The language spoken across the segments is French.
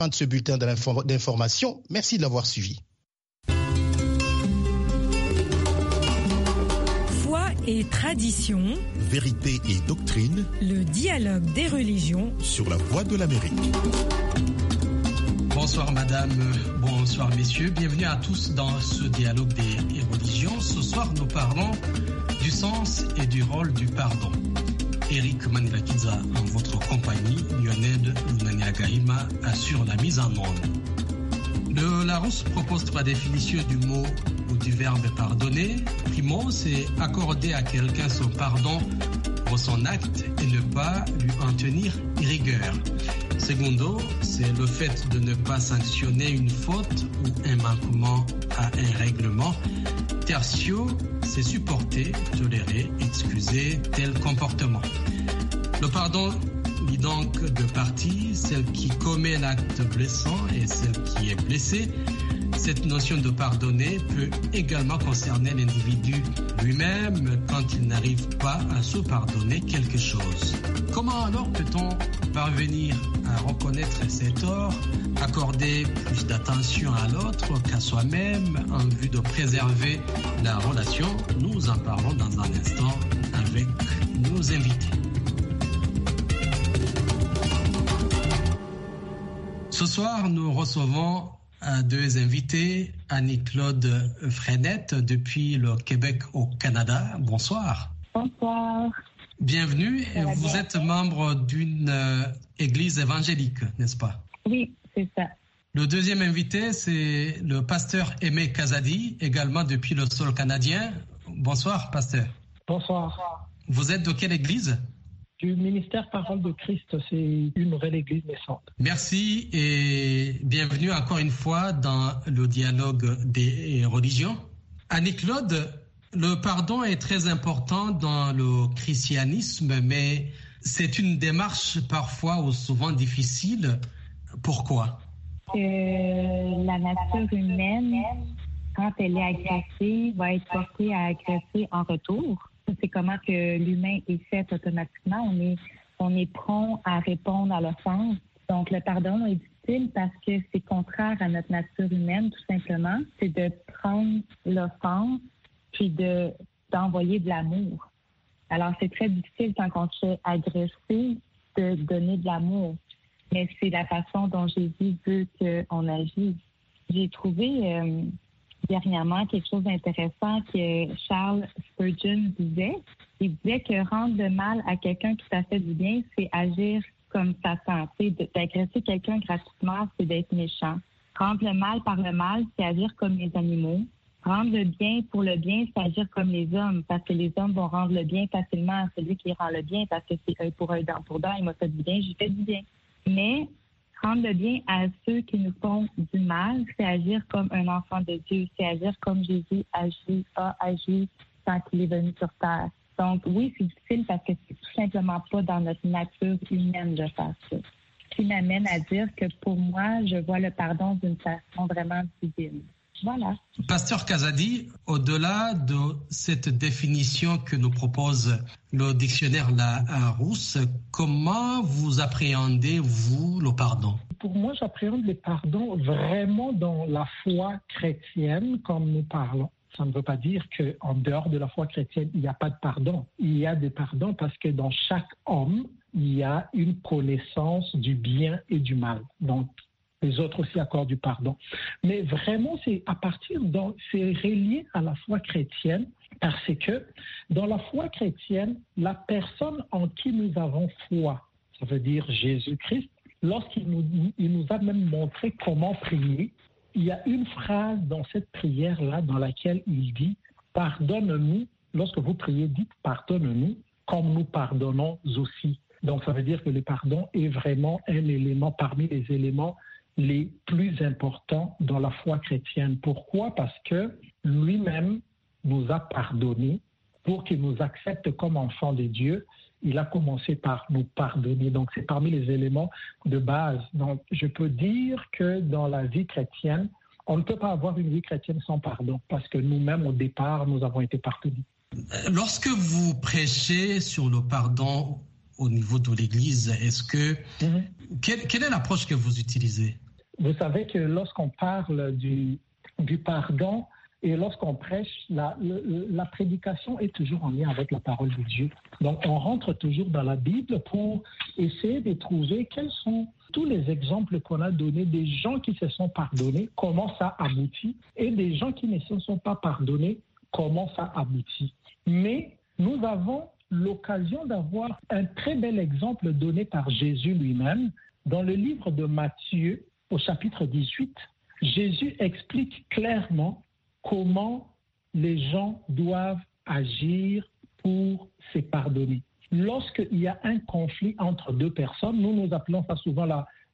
Fin de ce bulletin d'information. Merci de l'avoir suivi. Foi et tradition, vérité et doctrine, le dialogue des religions sur la Voix de l'Amérique. Bonsoir madame, bonsoir messieurs, bienvenue à tous dans ce dialogue des religions. Ce soir nous parlons du sens et du rôle du pardon. Eric Manilakiza en votre compagnie, Lionel Lunaniagaima assure la mise en onde. Le Larousse propose 3 définitions du mot ou du verbe pardonner. Primo, c'est accorder à quelqu'un son pardon pour son acte et ne pas lui en tenir rigueur. Secondo, c'est le fait de ne pas sanctionner une faute ou un manquement à un règlement. Tertio, c'est supporter, tolérer, excuser tel comportement. Le pardon lie donc 2 parties, celle qui commet l'acte blessant et celle qui est blessée. Cette notion de pardonner peut également concerner l'individu lui-même quand il n'arrive pas à se pardonner quelque chose. Comment alors peut-on parvenir à reconnaître ses torts, accorder plus d'attention à l'autre qu'à soi-même en vue de préserver la relation? Nous en parlons dans un instant avec nos invités. Ce soir, nous recevons 2 invités, Annie-Claude Frenette depuis le Québec au Canada. Bonsoir. Bonsoir. Bienvenue. Vous êtes membre d'une église évangélique, n'est-ce pas? Oui, c'est ça. Le deuxième invité, c'est le pasteur Aimé Kazadi, également depuis le sol canadien. Bonsoir, pasteur. Bonsoir. Vous êtes de quelle église? Du ministère Parole de Christ, c'est une vraie église naissante. Merci et bienvenue encore une fois dans le dialogue des religions. Annie-Claude, le pardon est très important dans le christianisme, mais c'est une démarche parfois ou souvent difficile. Pourquoi? La nature humaine, quand elle est agressée, va être portée à agresser en retour. C'est comment que l'humain est fait automatiquement. On est prompt à répondre à l'offense. Donc, le pardon est difficile parce que c'est contraire à notre nature humaine, tout simplement. C'est de prendre l'offense puis d'envoyer de l'amour. Alors, c'est très difficile quand on se fait agresser de donner de l'amour. Mais c'est la façon dont Jésus veut qu'on agisse. J'ai trouvé dernièrement quelque chose d'intéressant que Charles Spurgeon disait. Il disait que rendre le mal à quelqu'un qui t'a fait du bien, c'est agir comme Satan. D'agresser quelqu'un gratuitement, c'est d'être méchant. Rendre le mal par le mal, c'est agir comme les animaux. Rendre le bien pour le bien, c'est agir comme les hommes, parce que les hommes vont rendre le bien facilement à celui qui rend le bien, parce que c'est œil pour œil, dent pour dent, il m'a fait du bien, j'ai fait du bien. Mais rendre le bien à ceux qui nous font du mal, c'est agir comme un enfant de Dieu, c'est agir comme Jésus a agi quand il est venu sur terre. Donc oui, c'est difficile parce que c'est tout simplement pas dans notre nature humaine de faire ça. Ce qui m'amène à dire que pour moi, je vois le pardon d'une façon vraiment divine. Voilà. Pasteur Kazadi, au-delà de cette définition que nous propose le dictionnaire Larousse, comment vous appréhendez, vous, le pardon? Pour moi, j'appréhende le pardon vraiment dans la foi chrétienne, comme nous parlons. Ça ne veut pas dire qu'en dehors de la foi chrétienne, il n'y a pas de pardon. Il y a des pardons parce que dans chaque homme, il y a une connaissance du bien et du mal. Donc, les autres aussi accordent du pardon. Mais vraiment, c'est relié à la foi chrétienne parce que dans la foi chrétienne, la personne en qui nous avons foi, ça veut dire Jésus-Christ, lorsqu'il nous a même montré comment prier, il y a une phrase dans cette prière-là dans laquelle il dit « Pardonne-nous ». Lorsque vous priez, dites « Pardonne-nous » comme nous pardonnons aussi. Donc, ça veut dire que le pardon est vraiment un élément parmi les éléments les plus importants dans la foi chrétienne. Pourquoi? Parce que lui-même nous a pardonné pour qu'il nous accepte comme enfants de Dieu. Il a commencé par nous pardonner. Donc, c'est parmi les éléments de base. Donc, je peux dire que dans la vie chrétienne, on ne peut pas avoir une vie chrétienne sans pardon parce que nous-mêmes, au départ, nous avons été pardonnés. Lorsque vous prêchez sur le pardon au niveau de l'Église, est-ce que quelle est l'approche que vous utilisez? Vous savez que lorsqu'on parle du pardon et lorsqu'on prêche, la prédication est toujours en lien avec la parole de Dieu. Donc, on rentre toujours dans la Bible pour essayer de trouver quels sont tous les exemples qu'on a donnés des gens qui se sont pardonnés, comment ça aboutit, et des gens qui ne se sont pas pardonnés, comment ça aboutit. Mais nous avons l'occasion d'avoir un très bel exemple donné par Jésus lui-même. Dans le livre de Matthieu, au chapitre 18, Jésus explique clairement comment les gens doivent agir pour se pardonner. Lorsqu'il y a un conflit entre deux personnes, nous appelons ça souvent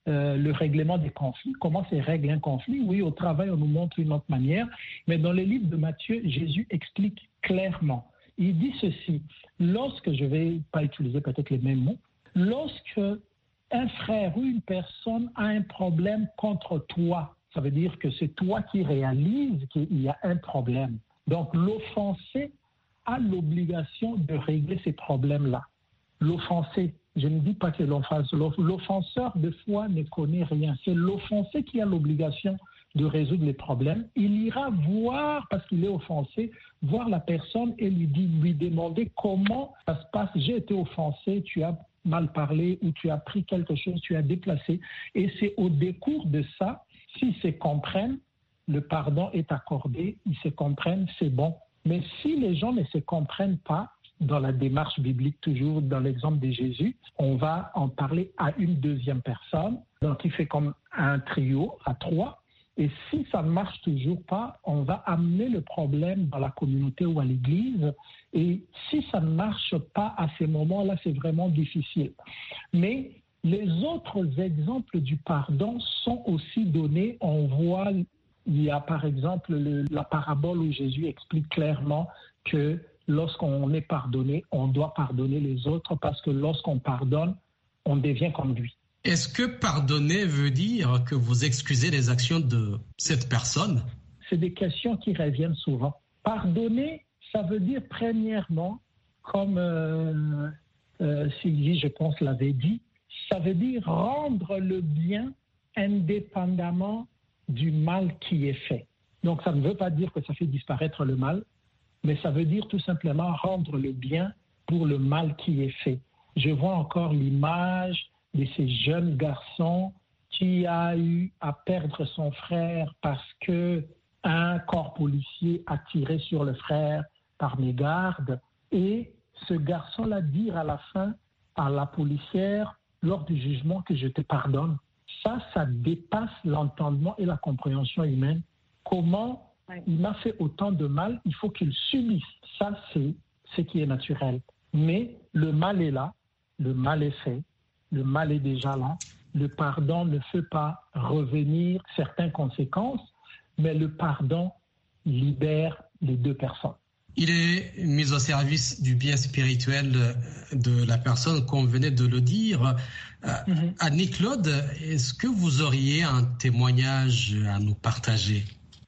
le règlement des conflits. Comment se règle un conflit? Oui, au travail, on nous montre une autre manière. Mais dans le livre de Matthieu, Jésus explique clairement. Il dit ceci, lorsque, je ne vais pas utiliser peut-être les mêmes mots, lorsque un frère ou une personne a un problème contre toi, ça veut dire que c'est toi qui réalises qu'il y a un problème. Donc, l'offensé a l'obligation de régler ces problèmes-là. L'offensé, je ne dis pas que l'offenseur, de fois, ne connaît rien. C'est l'offensé qui a l'obligation de résoudre les problèmes. Il ira voir, parce qu'il est offensé, voir la personne et lui demander comment ça se passe. J'ai été offensé, tu as mal parlé ou tu as pris quelque chose, tu as déplacé. Et c'est au décours de ça, s'ils se comprennent, le pardon est accordé, ils se comprennent, c'est bon. Mais si les gens ne se comprennent pas, dans la démarche biblique, toujours dans l'exemple de Jésus, on va en parler à une deuxième personne, donc il fait comme un trio à 3. Et si ça ne marche toujours pas, on va amener le problème dans la communauté ou à l'église. Et si ça ne marche pas à ces moments-là, c'est vraiment difficile. Mais les autres exemples du pardon sont aussi donnés. On voit, il y a par exemple la parabole où Jésus explique clairement que lorsqu'on est pardonné, on doit pardonner les autres parce que lorsqu'on pardonne, on devient comme lui. Est-ce que pardonner veut dire que vous excusez les actions de cette personne? C'est des questions qui reviennent souvent. Pardonner, ça veut dire premièrement, comme Sylvie, je pense, l'avait dit, ça veut dire rendre le bien indépendamment du mal qui est fait. Donc, ça ne veut pas dire que ça fait disparaître le mal, mais ça veut dire tout simplement rendre le bien pour le mal qui est fait. Je vois encore l'image de ces jeunes garçons qui a eu à perdre son frère parce qu'un corps policier a tiré sur le frère par mégarde. Et ce garçon-là dit à la fin à la policière, lors du jugement, que je te pardonne. Ça dépasse l'entendement et la compréhension humaine. Comment il m'a fait autant de mal, il faut qu'il subisse. Ça, c'est ce qui est naturel. Mais le mal est là, le mal est fait, le mal est déjà là. Le pardon ne fait pas revenir certaines conséquences, mais le pardon libère les deux personnes. Il est mis au service du bien spirituel de la personne, comme vous venez de le dire. Annie-Claude, est-ce que vous auriez un témoignage à nous partager?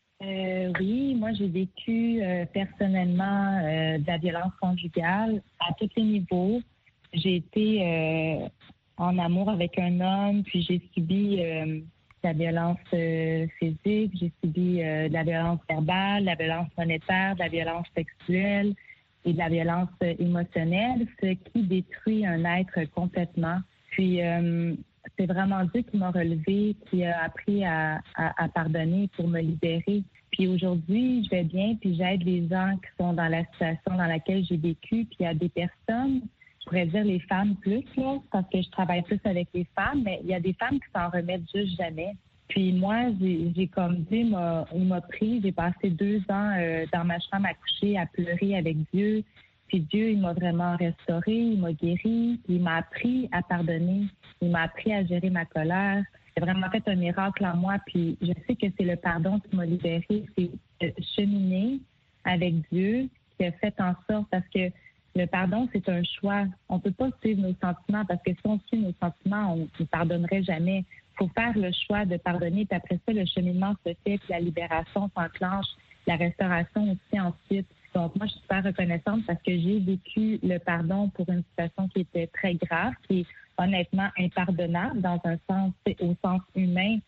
Oui, moi j'ai vécu personnellement de la violence conjugale à tous les niveaux. J'ai été en amour avec un homme, puis j'ai subi de la violence physique, j'ai subi de la violence verbale, de la violence monétaire, de la violence sexuelle et de la violence émotionnelle, ce qui détruit un être complètement. Puis c'est vraiment Dieu qui m'a relevé, qui a appris à pardonner pour me libérer. Puis aujourd'hui, je vais bien, puis j'aide les gens qui sont dans la situation dans laquelle j'ai vécu. Puis il y a des personnes, je pourrais dire les femmes plus, là, parce que je travaille plus avec les femmes, mais il y a des femmes qui s'en remettent juste jamais. Puis moi, j'ai comme Dieu il m'a pris, j'ai passé 2 ans dans ma chambre à coucher, à pleurer avec Dieu. Puis Dieu, il m'a vraiment restauré, il m'a guéri, il m'a appris à pardonner, il m'a appris à gérer ma colère. Il a vraiment fait un miracle en moi, puis je sais que c'est le pardon qui m'a libérée. C'est cheminer avec Dieu qui a fait en sorte, parce que le pardon, c'est un choix. On ne peut pas suivre nos sentiments, parce que si on suit nos sentiments, on ne pardonnerait jamais. Il faut faire le choix de pardonner, puis après ça, le cheminement se fait, puis la libération s'enclenche, la restauration aussi ensuite. Donc, moi, je suis super reconnaissante parce que j'ai vécu le pardon pour une situation qui était très grave, qui est honnêtement impardonnable dans un sens, au sens humain.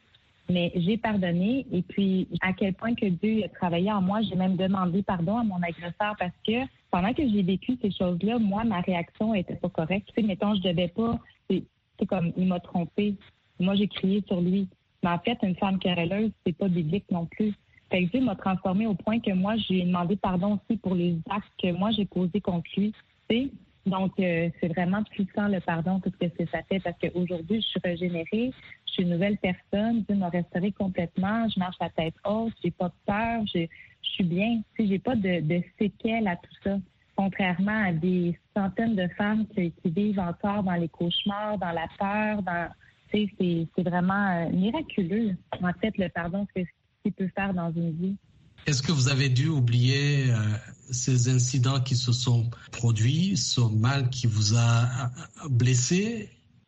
Mais j'ai pardonné et puis à quel point que Dieu a travaillé en moi, j'ai même demandé pardon à mon agresseur parce que pendant que j'ai vécu ces choses-là, moi, ma réaction était pas correcte. Tu sais, mettons, je devais pas, c'est comme, il m'a trompé. Moi, j'ai crié sur lui. Mais en fait, une femme querelleuse, c'est pas biblique non plus. Fait que Dieu m'a transformée au point que moi, j'ai demandé pardon aussi pour les actes que moi, j'ai posés contre lui. Tu sais? Donc, c'est vraiment puissant le pardon, tout ce que ça fait, parce qu'aujourd'hui, je suis régénérée, je suis une nouvelle personne, Dieu m'a restaurée complètement, je marche la tête haute, j'ai pas de peur, je suis bien. Tu sais, j'ai pas de séquelles à tout ça. Contrairement à des centaines de femmes qui vivent encore dans les cauchemars, dans la peur, tu sais, c'est vraiment miraculeux, en fait, le pardon, ce qu'il peut faire dans une vie. Est-ce que vous avez dû oublier ces incidents qui se sont produits, ce mal qui vous a blessé?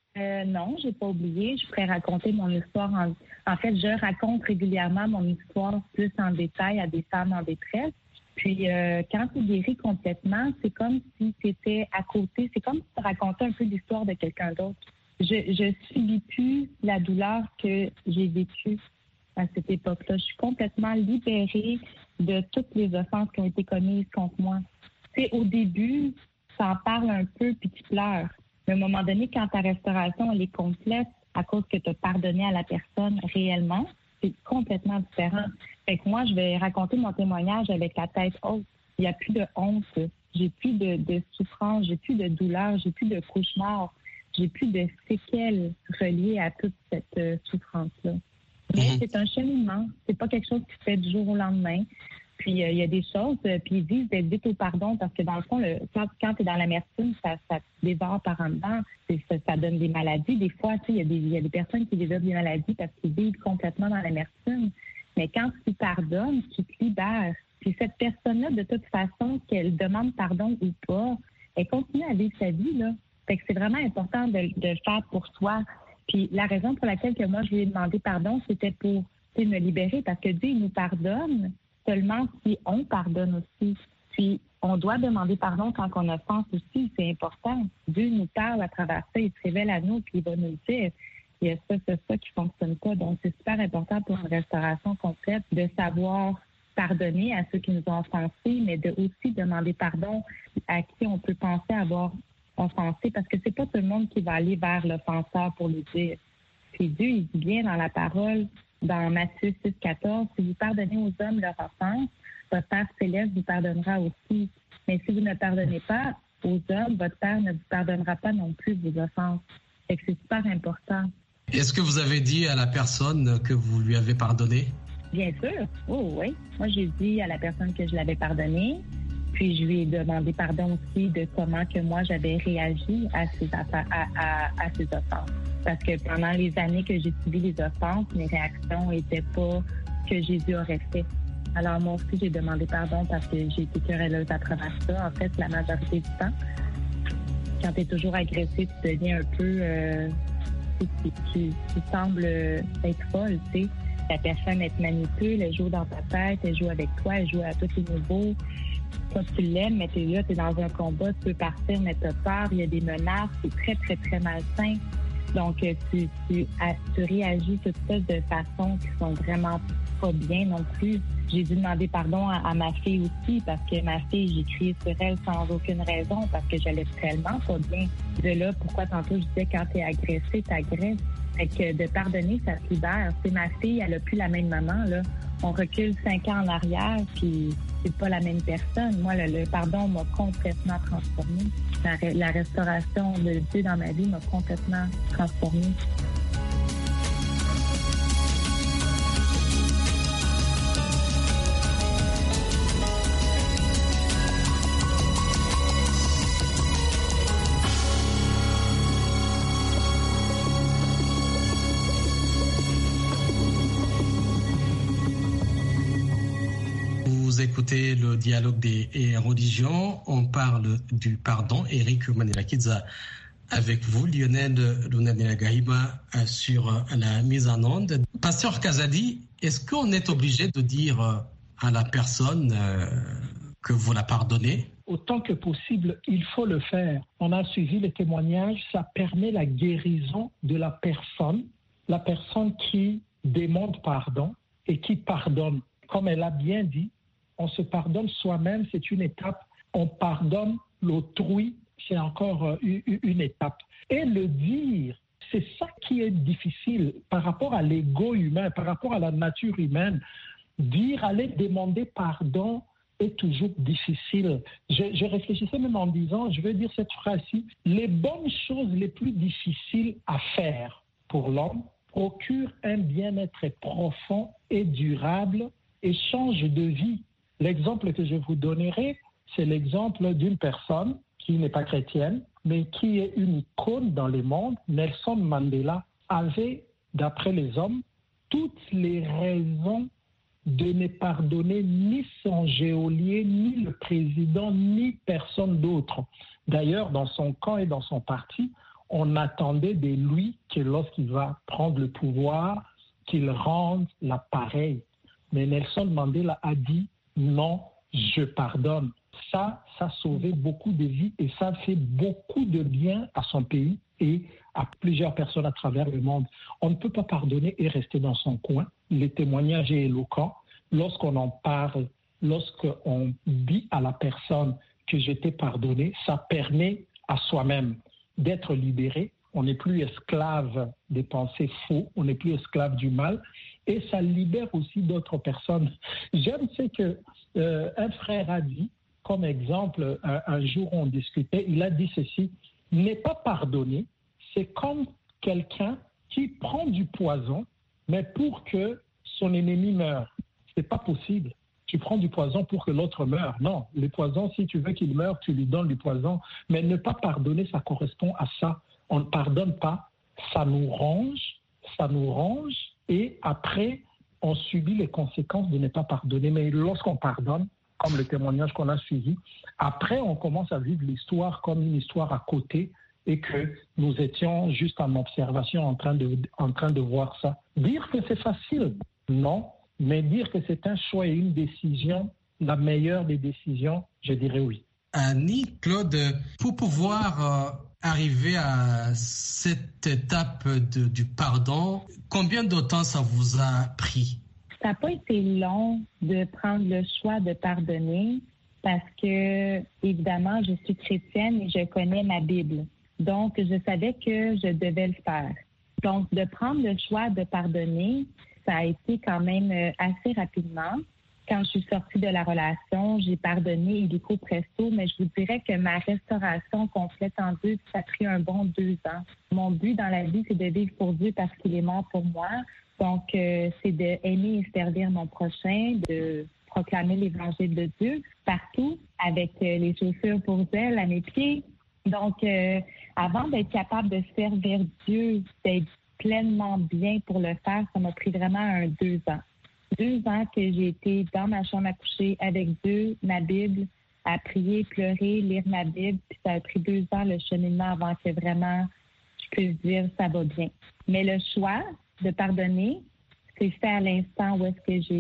Non, j'ai pas oublié. Je pourrais raconter mon histoire. En fait, je raconte régulièrement mon histoire plus en détail à des femmes en détresse. Puis, quand tu guéris complètement, c'est comme si tu étais à côté. C'est comme si tu racontais un peu l'histoire de quelqu'un d'autre. Je subis plus la douleur que j'ai vécue à cette époque-là. Je suis complètement libérée de toutes les offenses qui ont été commises contre moi. Tu sais, au début, ça en parle un peu puis tu pleures. Mais à un moment donné, quand ta restauration elle est complète à cause que tu as pardonné à la personne réellement, c'est complètement différent. Fait que moi, je vais raconter mon témoignage avec la tête haute. Il n'y a plus de honte. J'ai plus de souffrance. J'ai plus de douleur. J'ai plus de cauchemar. J'ai plus de séquelles reliées à toute cette souffrance-là. Mais c'est un cheminement. C'est pas quelque chose qui se fait du jour au lendemain. Puis il y a des choses, puis ils disent d'être vite au pardon parce que dans le fond, quand tu es dans l'amertume, ça te dévore par en dedans. Ça donne des maladies. Des fois, tu sais, il y a des personnes qui développent des maladies parce qu'ils vivent complètement dans l'amertume. Mais quand tu pardonnes, tu te libères. Puis cette personne-là, de toute façon, qu'elle demande pardon ou pas, elle continue à vivre sa vie, là. Fait que c'est vraiment important de le faire pour soi. Puis la raison pour laquelle que moi, je lui ai demandé pardon, c'était pour me libérer parce que Dieu, il nous pardonne seulement si on pardonne aussi. Puis on doit demander pardon quand on offense aussi, c'est important. Dieu nous parle à travers ça, il se révèle à nous, puis il va nous dire il y a ça qui fonctionne pas. Donc c'est super important pour une restauration complète de savoir pardonner à ceux qui nous ont offensés, mais de aussi demander pardon à qui on peut penser avoir offensé, parce que c'est pas tout le monde qui va aller vers l'offenseur pour lui dire. Puis Dieu, il dit bien dans la parole, dans Matthieu 6,14, si vous pardonnez aux hommes leur offense, votre Père céleste vous pardonnera aussi. Mais si vous ne pardonnez pas aux hommes, votre Père ne vous pardonnera pas non plus vos offenses. Fait que c'est super important. Est-ce que vous avez dit à la personne que vous lui avez pardonné? Bien sûr. Oh oui. Moi, j'ai dit à la personne que je l'avais pardonné. Puis je lui ai demandé pardon aussi de comment que moi j'avais réagi à ces offenses. Parce que pendant les années que j'ai subi les offenses, mes réactions n'étaient pas que Jésus aurait fait. Alors moi aussi, j'ai demandé pardon parce que j'ai été querelleuse à travers ça. En fait, la majorité du temps, quand tu es toujours agressé, tu deviens un peu... tu sembles être folle, tu sais. La personne, elle te manipule, elle joue dans ta tête, elle joue avec toi, elle joue à tous les niveaux. Toi, tu l'aimes, mais tu es là, tu es dans un combat, tu peux partir, mais tu as peur, il y a des menaces, c'est très, très, très malsain. Donc, tu réagis toutes sortes de façons qui sont vraiment pas bien non plus. J'ai dû demander pardon à ma fille aussi, parce que ma fille, j'ai crié sur elle sans aucune raison, parce que j'allais tellement pas bien. De là, pourquoi tantôt je disais quand t'es agressé, t'agresses. Fait que de pardonner, ça te libère. C'est ma fille, elle a plus la même maman, là. On recule 5 ans en arrière, puis c'est pas la même personne. Moi, le pardon m'a complètement transformée. La restauration de Dieu dans ma vie m'a complètement transformée. Vous écoutez le dialogue des religions. On parle du pardon. Eric Manilakidza avec vous, Lionel Lunanilagaïba sur la mise en onde. Pasteur Kazadi, est-ce qu'on est obligé de dire à la personne que vous la pardonnez? Autant que possible, il faut le faire. On a suivi les témoignages, ça permet la guérison de la personne qui demande pardon et qui pardonne. Comme elle a bien dit, on se pardonne soi-même, c'est une étape. On pardonne l'autrui, c'est encore une étape. Et le dire, c'est ça qui est difficile par rapport à l'ego humain, par rapport à la nature humaine. Dire, aller demander pardon est toujours difficile. Je réfléchissais même en disant, je vais dire cette phrase-ci, les bonnes choses les plus difficiles à faire pour l'homme procurent un bien-être profond et durable et changent de vie. L'exemple que je vous donnerai, c'est l'exemple d'une personne qui n'est pas chrétienne, mais qui est une icône dans le monde. Nelson Mandela avait, d'après les hommes, toutes les raisons de ne pardonner ni son geôlier, ni le président, ni personne d'autre. D'ailleurs, dans son camp et dans son parti, on attendait de lui que lorsqu'il va prendre le pouvoir, qu'il rende l'appareil. Mais Nelson Mandela a dit « non, je pardonne ». Ça a sauvé beaucoup de vies et ça fait beaucoup de bien à son pays et à plusieurs personnes à travers le monde. On ne peut pas pardonner et rester dans son coin. Le témoignage est éloquent. Lorsqu'on en parle, lorsqu'on dit à la personne que je t'ai pardonné, ça permet à soi-même d'être libéré. On n'est plus esclave des pensées faux, on n'est plus esclave du mal et ça libère aussi d'autres personnes. J'aime ce que un frère a dit, comme exemple, un jour on discutait, il a dit ceci, ne pas pardonner, c'est comme quelqu'un qui prend du poison, mais pour que son ennemi meure. C'est pas possible. Tu prends du poison pour que l'autre meure. Non, le poison, si tu veux qu'il meure, tu lui donnes du poison. Mais ne pas pardonner, ça correspond à ça. On ne pardonne pas, ça nous ronge, et après, on subit les conséquences de ne pas pardonner. Mais lorsqu'on pardonne, comme le témoignage qu'on a suivi, après, on commence à vivre l'histoire comme une histoire à côté et que nous étions juste en observation en train de voir ça. Dire que c'est facile, non. Mais dire que c'est un choix et une décision, la meilleure des décisions, je dirais oui. Annie, Claude, pour pouvoir arriver à cette étape du pardon, combien de temps ça vous a pris? Ça n'a pas été long de prendre le choix de pardonner parce que, évidemment, je suis chrétienne et je connais ma Bible. Donc, je savais que je devais le faire. Donc, de prendre le choix de pardonner, ça a été quand même assez rapidement. Quand je suis sortie de la relation, j'ai pardonné illico presto, mais je vous dirais que ma restauration complète en Dieu, ça a pris un bon 2 ans. Mon but dans la vie, c'est de vivre pour Dieu parce qu'il est mort pour moi. Donc, c'est d'aimer et servir mon prochain, de proclamer l'évangile de Dieu partout avec les chaussures pour zèle à mes pieds. Donc, avant d'être capable de servir Dieu, d'être pleinement bien pour le faire, ça m'a pris vraiment 2 ans. 2 ans que j'ai été dans ma chambre à coucher avec Dieu, ma Bible, à prier, pleurer, lire ma Bible. Puis ça a pris 2 ans le cheminement avant que vraiment je puisse dire ça va bien. Mais le choix de pardonner, c'est fait à l'instant où est-ce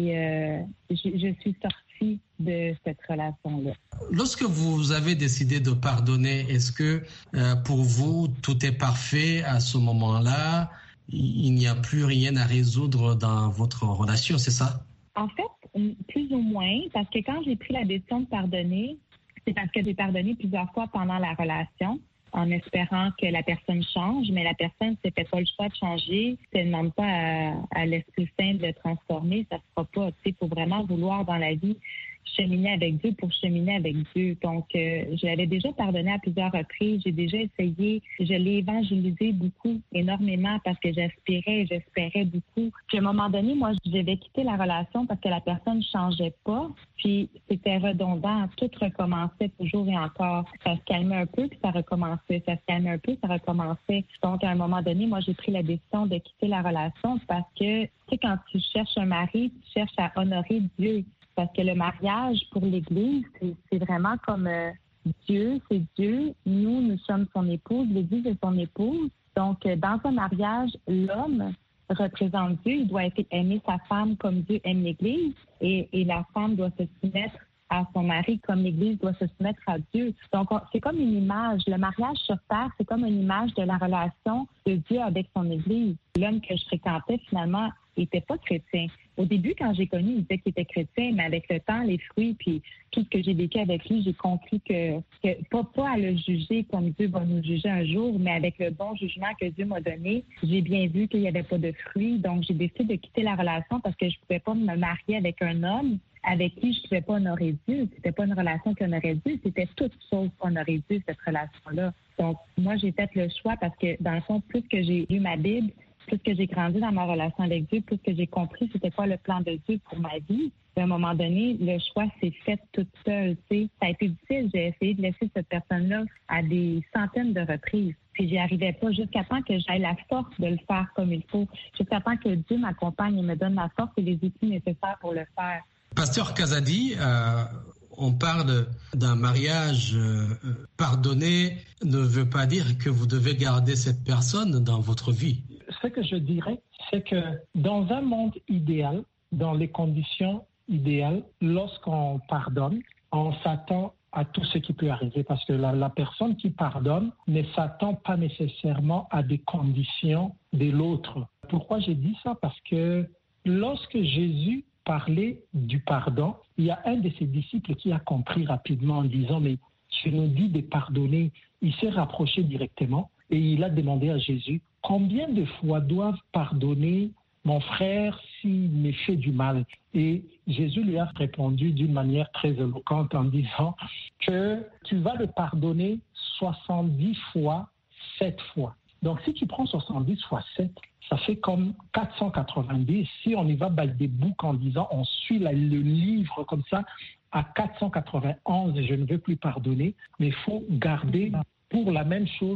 que je suis sortie de cette relation-là. Lorsque vous avez décidé de pardonner, est-ce que pour vous, tout est parfait à ce moment-là? Il n'y a plus rien à résoudre dans votre relation, c'est ça? En fait, plus ou moins, parce que quand j'ai pris la décision de pardonner, c'est parce que j'ai pardonné plusieurs fois pendant la relation, en espérant que la personne change, mais la personne ne s'est fait pas le choix de changer. Si elle ne demande pas à l'Esprit Saint de le transformer, ça ne se fera pas. Il faut vraiment vouloir dans la vie cheminer avec Dieu pour cheminer avec Dieu. Donc, je l'avais déjà pardonné à plusieurs reprises. J'ai déjà essayé. Je l'ai évangélisé beaucoup, énormément, parce que j'espérais beaucoup. Puis, à un moment donné, moi, je devais quitter la relation parce que la personne ne changeait pas. Puis, c'était redondant. Tout recommençait toujours et encore. Ça se calmait un peu, puis ça recommençait. Ça se calmait un peu, ça recommençait. Donc, à un moment donné, moi, j'ai pris la décision de quitter la relation parce que, tu sais, quand tu cherches un mari, tu cherches à honorer Dieu. Parce que le mariage pour l'Église, c'est vraiment comme Dieu, c'est Dieu. Nous sommes son épouse, l'Église est son épouse. Donc, dans un mariage, l'homme représente Dieu. Il doit aimer sa femme comme Dieu aime l'Église. Et la femme doit se soumettre à son mari comme l'Église doit se soumettre à Dieu. Donc, c'est comme une image. Le mariage sur terre, c'est comme une image de la relation de Dieu avec son Église. L'homme que je fréquentais, finalement, n'était pas chrétien. Au début, quand j'ai connu, il disait qu'il était chrétien, mais avec le temps, les fruits, puis tout ce que j'ai vécu avec lui, j'ai compris que pas à le juger comme Dieu va nous juger un jour, mais avec le bon jugement que Dieu m'a donné, j'ai bien vu qu'il n'y avait pas de fruits. Donc, j'ai décidé de quitter la relation parce que je ne pouvais pas me marier avec un homme avec qui je ne pouvais pas honorer Dieu. C'était pas une relation qu'on aurait dû, c'était toute chose qu'on aurait dû, cette relation-là. Donc, moi, j'ai fait le choix parce que, dans le fond, plus que j'ai lu ma Bible, plus que j'ai grandi dans ma relation avec Dieu, plus que j'ai compris c'était quoi le plan de Dieu pour ma vie. À un moment donné, le choix s'est fait toute seule. Ça a été difficile. J'ai essayé de laisser cette personne-là à des centaines de reprises. Puis j'y arrivais pas jusqu'à temps que j'aie la force de le faire comme il faut. Jusqu'à temps que Dieu m'accompagne et me donne la force et les outils nécessaires pour le faire. Pasteur Kazadi, on parle d'un mariage pardonné ne veut pas dire que vous devez garder cette personne dans votre vie. Ce que je dirais, c'est que dans un monde idéal, dans les conditions idéales, lorsqu'on pardonne, on s'attend à tout ce qui peut arriver parce que la personne qui pardonne ne s'attend pas nécessairement à des conditions de l'autre. Pourquoi j'ai dit ça? Parce que lorsque Jésus parlait du pardon, il y a un de ses disciples qui a compris rapidement en disant « Mais tu nous dis de pardonner ». Il s'est rapproché directement et il a demandé à Jésus « Combien de fois doivent pardonner mon frère s'il me fait du mal ?» Et Jésus lui a répondu d'une manière très éloquente en disant que tu vas le pardonner 70 fois, 7 fois. Donc si tu prends 70 fois 7, ça fait comme 490. Si on y va des boucs en disant on suit le livre comme ça, à 491, je ne veux plus pardonner, mais il faut garder pour la même chose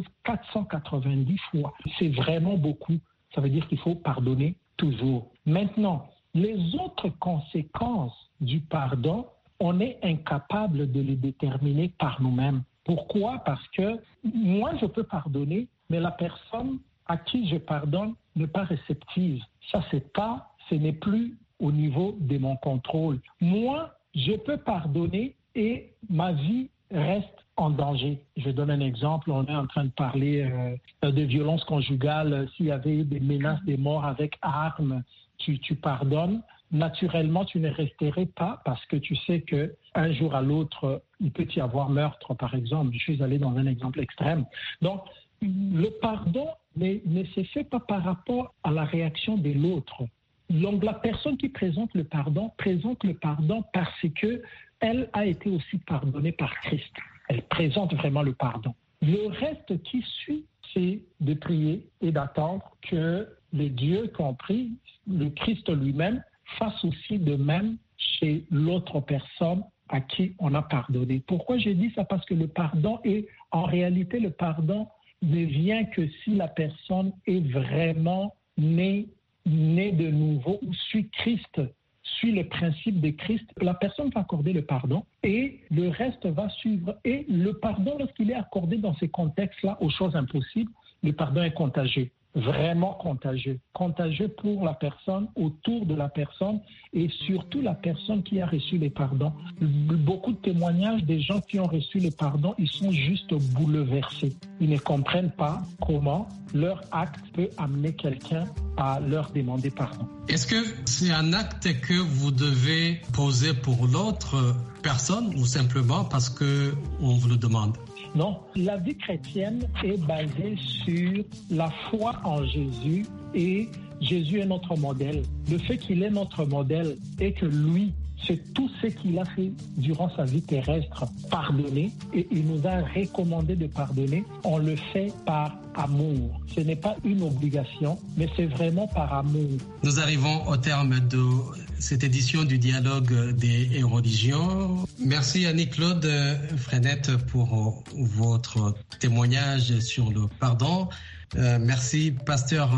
490 fois. C'est vraiment beaucoup. Ça veut dire qu'il faut pardonner toujours. Maintenant, les autres conséquences du pardon, on est incapable de les déterminer par nous-mêmes. Pourquoi? Parce que moi, je peux pardonner, mais la personne à qui je pardonne n'est pas réceptive. Ça, ce n'est plus au niveau de mon contrôle. Moi, je peux pardonner et ma vie reste en danger. Je donne un exemple. On est en train de parler de violence conjugale. S'il y avait des menaces de mort avec armes, tu pardonnes. Naturellement, tu ne resterais pas parce que tu sais qu'un jour à l'autre, il peut y avoir meurtre, par exemple. Je suis allé dans un exemple extrême. Donc, le pardon ne se fait pas par rapport à la réaction de l'autre. Donc, la personne qui présente le pardon parce qu'elle a été aussi pardonnée par Christ. Elle présente vraiment le pardon. Le reste qui suit, c'est de prier et d'attendre que le Dieu compris, le Christ lui-même, fasse aussi de même chez l'autre personne à qui on a pardonné. Pourquoi j'ai dit ça? Parce que le pardon en réalité, le pardon ne vient que si la personne est vraiment née de nouveau ou suit Christ, suit le principe de Christ. La personne va accorder le pardon et le reste va suivre. Et le pardon, lorsqu'il est accordé dans ces contextes-là aux choses impossibles, le pardon est contagieux. Vraiment contagieux. Contagieux pour la personne, autour de la personne et surtout la personne qui a reçu les pardons. Beaucoup de témoignages des gens qui ont reçu les pardons, ils sont juste bouleversés. Ils ne comprennent pas comment leur acte peut amener quelqu'un à leur demander pardon. Est-ce que c'est un acte que vous devez poser pour l'autre personne ou simplement parce qu'on vous le demande? Non, la vie chrétienne est basée sur la foi en Jésus et Jésus est notre modèle. Le fait qu'il est notre modèle et que lui, c'est tout ce qu'il a fait durant sa vie terrestre, pardonner, et il nous a recommandé de pardonner, on le fait par amour. Ce n'est pas une obligation, mais c'est vraiment par amour. Nous arrivons au terme de cette édition du Dialogue des religions. Merci Annie-Claude Frenette pour votre témoignage sur le pardon. Merci Pasteur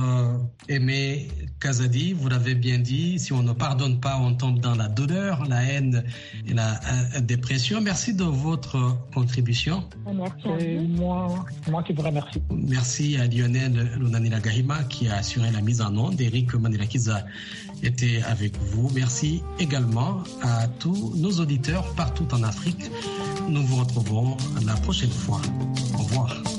Aimé Kazadi, vous l'avez bien dit, si on ne pardonne pas, on tombe dans la douleur, la haine et la dépression. Merci de votre contribution. C'est moi qui vous remercie. Merci à Lionel Lunanila Gahima qui a assuré la mise en onde. Eric Manilakiza était avec vous. Merci également à tous nos auditeurs partout en Afrique. Nous vous retrouvons la prochaine fois. Au revoir.